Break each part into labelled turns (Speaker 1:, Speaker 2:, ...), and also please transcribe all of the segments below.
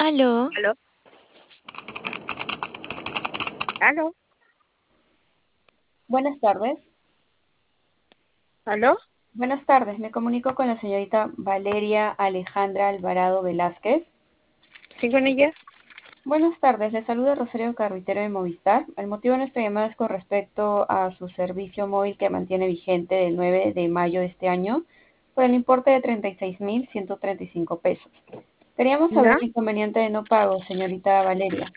Speaker 1: Aló,
Speaker 2: ¿Aló? ¿Aló?
Speaker 3: Buenas tardes.
Speaker 2: ¿Aló?
Speaker 3: Buenas tardes. Me comunico con la señorita Valeria Alejandra Alvarado Velázquez.
Speaker 2: ¿Sí con ella?
Speaker 3: Buenas tardes. Le saluda Rosario Carruitero de Movistar. El motivo de nuestra llamada es con respecto a su servicio móvil que mantiene vigente del 9 de mayo de este año por el importe de 36.135 pesos. Queríamos saber
Speaker 2: ¿Ya?
Speaker 3: el inconveniente de no pago, señorita Valeria.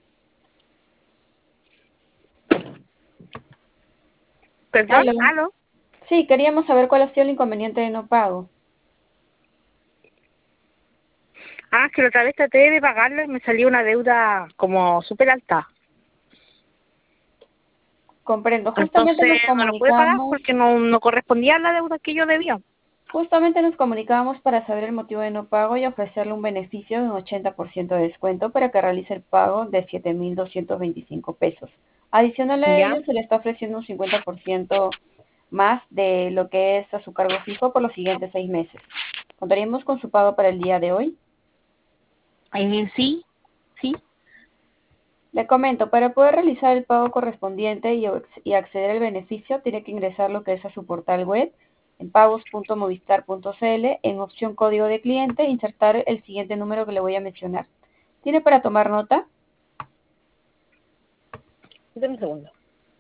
Speaker 2: ¿Perdón?
Speaker 3: Aló.
Speaker 2: ¿Aló?
Speaker 3: Sí, queríamos saber cuál ha sido el inconveniente de no pago.
Speaker 2: Ah, es que la otra vez traté de pagarlo y me salió una deuda como súper alta.
Speaker 3: Comprendo.
Speaker 2: Entonces no lo pude pagar porque no correspondía a la deuda que yo debía.
Speaker 3: Justamente nos comunicábamos para saber el motivo de no pago y ofrecerle un beneficio de un 80% de descuento para que realice el pago de 7.225 pesos. Adicional a
Speaker 2: ¿Ya?
Speaker 3: ello, se le está ofreciendo un 50% más de lo que es a su cargo fijo por los siguientes 6 meses. ¿Contaríamos con su pago para el día de hoy?
Speaker 2: Sí, sí.
Speaker 3: Le comento, para poder realizar el pago correspondiente y acceder al beneficio, tiene que ingresar lo que es a su portal web en pagos.movistar.cl, en opción código de cliente, e insertar el siguiente número que le voy a mencionar. ¿Tiene para tomar nota?
Speaker 2: Dame un segundo.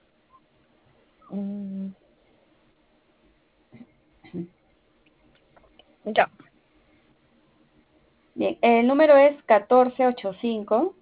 Speaker 2: Mm, ya.
Speaker 3: Bien, el número es 1485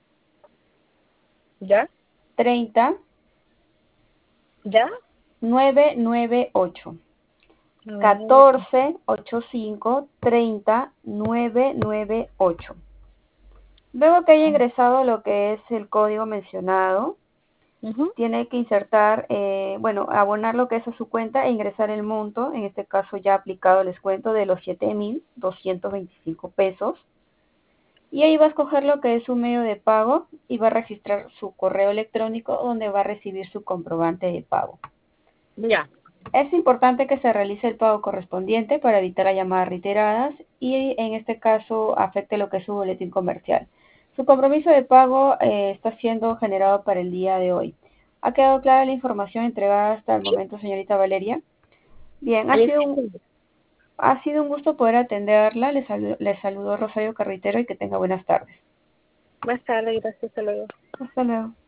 Speaker 2: ¿Ya?
Speaker 3: 30
Speaker 2: ¿Ya?
Speaker 3: 998.
Speaker 2: No.
Speaker 3: 1485 30 998. Luego que haya ingresado lo que es el código mencionado,
Speaker 2: Ujú.
Speaker 3: tiene que insertar, abonar lo que es a su cuenta e ingresar el monto, en este caso ya aplicado el descuento de los 7.225 pesos. Y ahí va a escoger lo que es su medio de pago y va a registrar su correo electrónico donde va a recibir su comprobante de pago.
Speaker 2: Ya.
Speaker 3: Es importante que se realice el pago correspondiente para evitar las llamadas reiteradas y en este caso afecte lo que es su boletín comercial. Su compromiso de pago está siendo generado para el día de hoy. ¿Ha quedado clara la información entregada hasta el
Speaker 2: ¿Sí?
Speaker 3: momento, señorita Valeria? Bien,
Speaker 2: Ahí sí.
Speaker 3: ha sido un gusto poder atenderla. Le saludo Rosario Carretero y que tenga buenas tardes.
Speaker 2: Más tarde, gracias. Hasta luego.
Speaker 3: Hasta luego.